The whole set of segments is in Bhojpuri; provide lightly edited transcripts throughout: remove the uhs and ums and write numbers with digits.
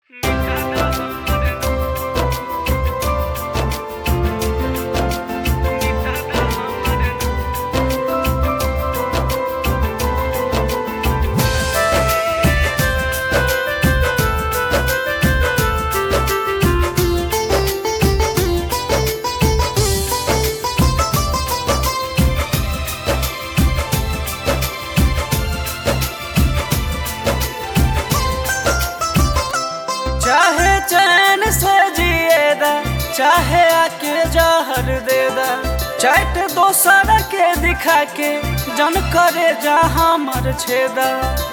चाहे चैन से जिएदा, चाहे आके जहर देदा, चैट दोसर के दिखा के जन करे जा हमर छेदा।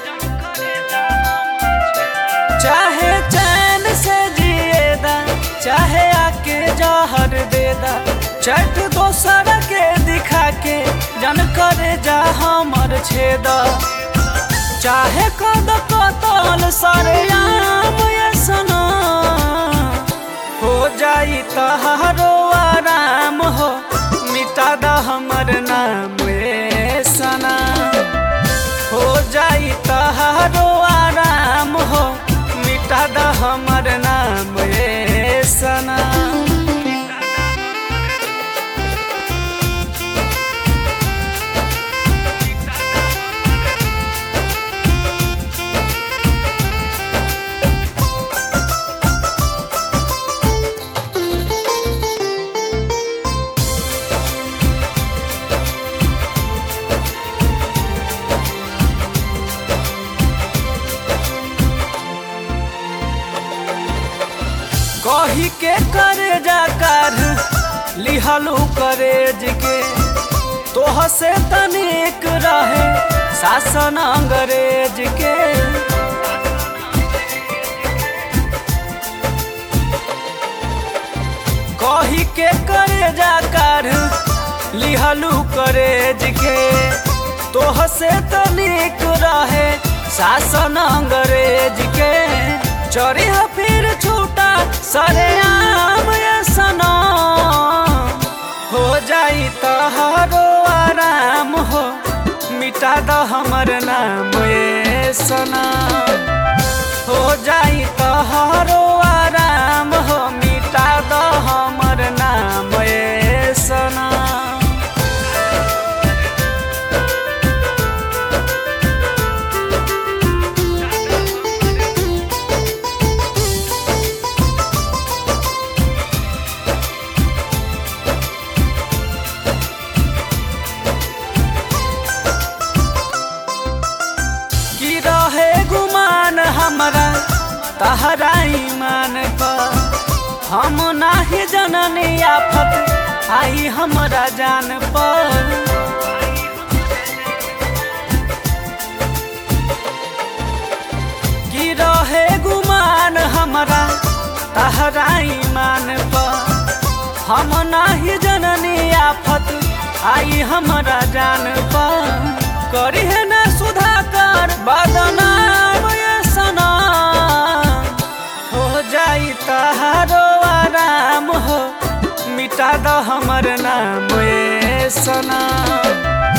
चाहे चैन से जिएदा, चाहे आके जहर देदा, चैट दोसर के दिखा के जन करे जा हमर छेदा। चाहे कद कतल सरेआम सना हो जाई तहारो आराम हो, मिटा द हमर नाम सना। हो जाई तहारो आराम हो, मिटा द हमर नाम सना। कही के करे जा कर लिहलू करेज के, तोह से तनिक रहे शासन अंग्रेज के। कही के करे जा कर लिहलू करेज के, तोह से तनिक रहे शासन अंग्रेज के। चोरी फिर छूटा सरेआम सना हो जाई तहारो आराम हो, मिटा द हमर नाम सना। हो जाई तहारो आराम हो, मिटा द हमर नाम सना। हमरा तहरा ईमान पर हम नाही जननी आफत आई हमरा जान पर। की रहे गुमान हमरा तहरा ईमान पर, हम नाही जननी आफत आई हमरा जान पर। करी है ना सुधाकर बदनाम सना, हो जाई तहारो आराम हो, मिटा द हमर नाम सना।